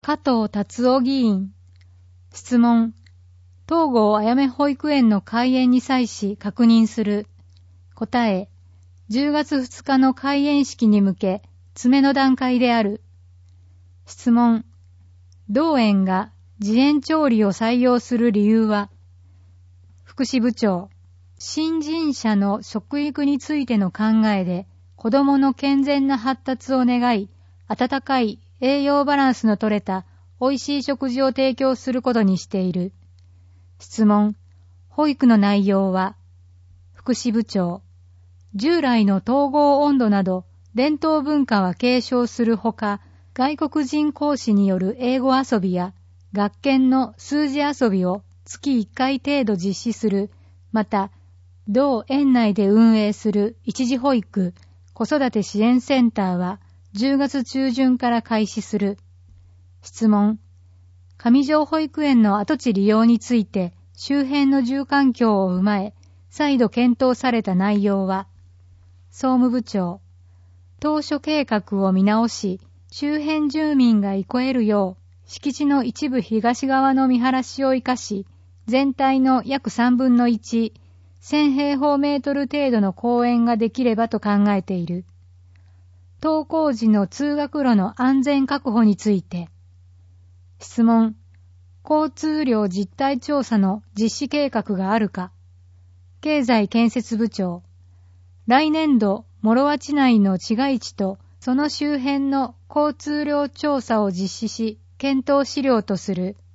加藤達夫議員。質問。東郷あやめ保育園の開園に際し確認する。答え。10月2日の開園式に向け、詰めの段階である。質問。同園が自園調理を採用する理由は。福祉部長。新人者の食育についての考えで、子どもの健全な発達を願い、温かい栄養バランスの取れた美味しい食事を提供することにしている。質問。保育の内容は。福祉部長。従来の統合温度など伝統文化は継承するほか、外国人講師による英語遊びや学研の数字遊びを月1回程度実施する。また、同園内で運営する一時保育、子育て支援センターは10月中旬から開始する。質問。上条保育園の跡地利用について周辺の住環境を踏まえ、再度検討された内容は。総務部長。当初計画を見直し、周辺住民が憩えるよう、敷地の一部東側の見晴らしを生かし、全体の約3分の1、1000平方メートル程度の公園ができればと考えている。登校時の通学路の安全確保について。質問。交通量実態調査の実施計画があるか。経済建設部長。来年度、諸和内の市街地とその周辺の交通量調査を実施し、検討資料とする。